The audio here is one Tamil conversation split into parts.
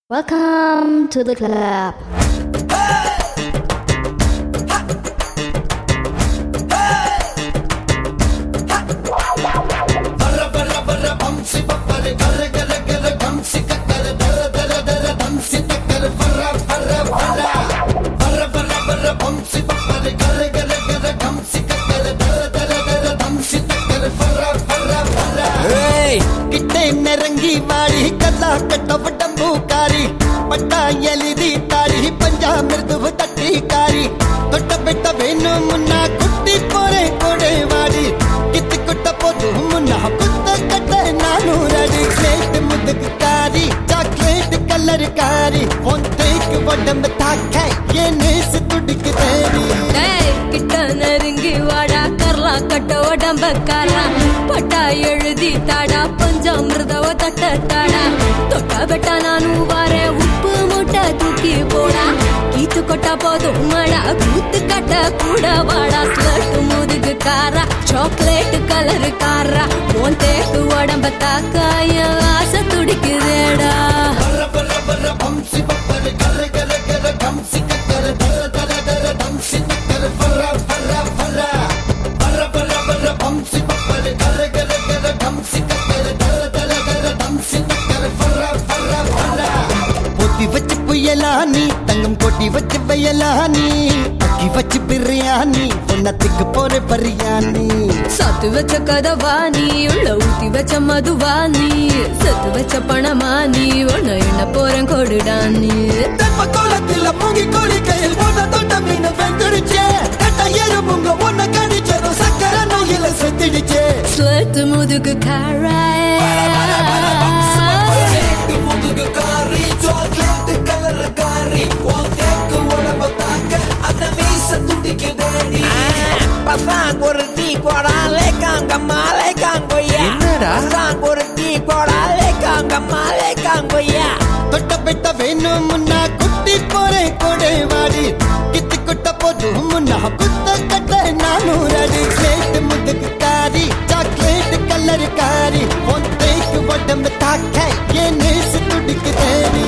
Welcome to the club. नरंगी वाड़ी कला कटव डंबूकारी पट्टा एलिदी ताड़ी पंजा मृदुव तट्टीकारी तोट बेट वेनु मुन्ना कुट्टी पोरे कोडे वाड़ी कित कुट्ट पोदु मुन्ना कुत्त कटे नानु रडी क्लेट मुदककारी चॉकलेट कलर कारी ओंतेक वडम ताके ये नेस तुडिक देवी किट्ट नरंगी वाड़ा करला कटव डंबकारा पट्टा एळुदी ताड़ा पंजामृतव तट्टटाड़ा तोट बेट नानु वारे उप्पु मूटे तूकी पोड़ा कीचु कोट्ट पोदु मड़ा कूत कट्ट कूड़ा वाड़ा स्लट मुदुग कारा चॉकलेट कलर कारा ओंतेक वडंब ताकाय आस तुडिक्कुदेडा புயலானி தங்கம் கொட்டி வச்சு வயலானி அக்கி வச்சு பிரியாணி பொன்னத்துக்கு போற பரியானி சத்து வச்ச கதவானி உள்ள ஊத்தி வச்ச மதுவானி சத்து வச்ச பணமானி உன்ன என்ன போறேன் கொடுடானி தெப்ப கோலத்துல மூங்கி கோழி கையில் போன தொட்ட மீன் வெந்துடுச்சே கட்ட எறும்புங்க ஒன்ன கடிச்சது சக்கர நோயில செத்துடுச்சே ஸ்லட்டு முதுகு காராய் முதுகு காரி சாக்லேட் கலர் காரி ஓகேக்கு உடம்ப தாக்க அந்த மீச துடிக்கு தேடி பசாங் ஒரு டீ போடாலே காங்கம்மாலே காங்கோய்யா என்னடா பசாங் ஒரு டீ போடாலே காங்கம்மாலே காங்கோய்யா தொட்ட பெட்ட வேணு முன்னா குட்டி போரே கொடே வாடி கித்து குட்ட போது முன்னா குத்த கட்ட நானு ரடி கிளேட் முதுகு காரி சாக்லேட் கலர் காரி ஒன்றைக்கு உடம்ப தாக்க ஏ நேச துடிக்கு தேடி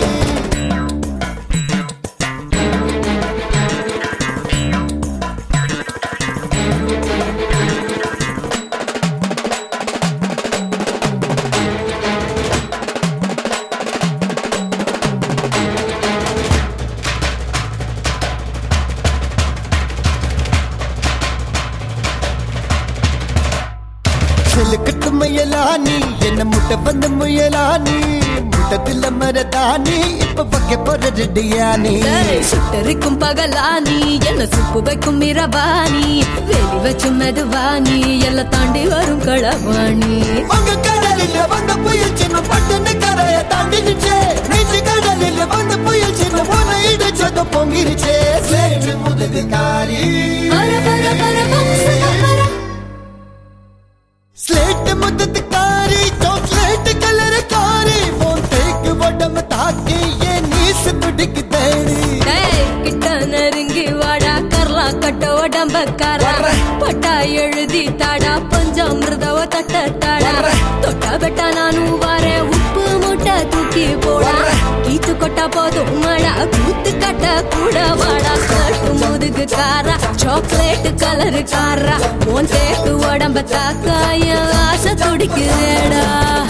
கட்டு முயலானி என்ன முட்டை வந்து முயலானி முட்டத்தில் மரதானி இப்ப பக்க போற ரெடியானி சுட்டரிக்கும் பகலானி என்ன சுப்பு வைக்கும் இரவானி வெளி வச்சு மெதுவானி எல்லாம் தாண்டி வரும் களவாணி உங்க கடலில் வந்த புயல் சின்ன பட்டுன்னு கரைய தாண்டிடுச்சே நீச்சு கடலில் வந்த புயல் சின்ன போன இடிச்சது பொங்கிருச்சே சேற்று முதுகு காரி ஸ்லேட் முதுகு காரி சாக்லேட் கலர் காரி போன்டேக்கு உடம்பு தாக்கி ஏ நீஸ் துடிக்கு தேடி கிட்ட நெருங்கி வாடா கர்லா கட்ட உடம்பக்காரா பட்டா எழுதி தாடா பஞ்சாமிர்தவ தட்டட்டாடா தொட்ட பெட்ட நானு வாரே உப்பு மூட்டை தூக்கி போடா கீச்சு கொட்டா போதும் மடா கூத்து கட்ட கூட வாடா ஸ்லட்டு முதுகு காரா சாக்லேட் கலர் காரா உன் தேக்கு உடம்ப தாக்காய ஆசை துடிக்குதேடா